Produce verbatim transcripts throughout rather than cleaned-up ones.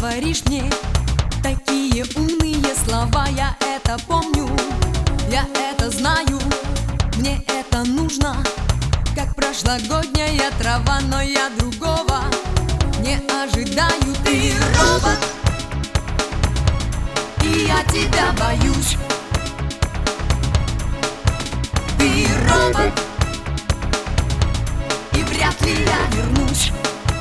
говоришь мне такие умные слова. Я это помню, я это знаю, мне это нужно, как прошлогодняя трава. Но я другого не ожидаю. Ты робот, и я тебя боюсь. Ты робот, и вряд ли я вернусь.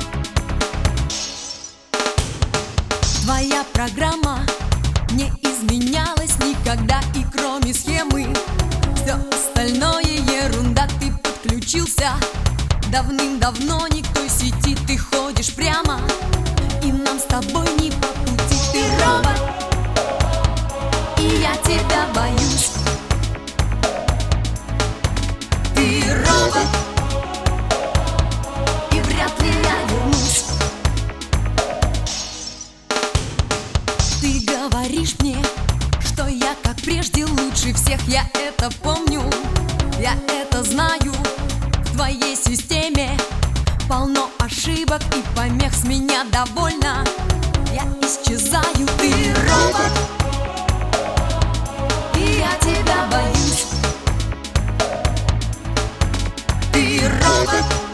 Твоя программа не изменялась никогда, и кроме схемы все остальное ерунда. Ты подключился давным-давно не к той сети, ты ходишь прямо, и нам с тобой не по пути. Ты робот, и я тебя боюсь. Ты робот, и вряд ли я вернусь. Ты говоришь мне, что я как прежде лучше всех. Я это помню, я это знаю. В твоей системе полно ошибок и помех. С меня довольно, я исчезаю. Ты робот, и я тебя боюсь. Ты робот,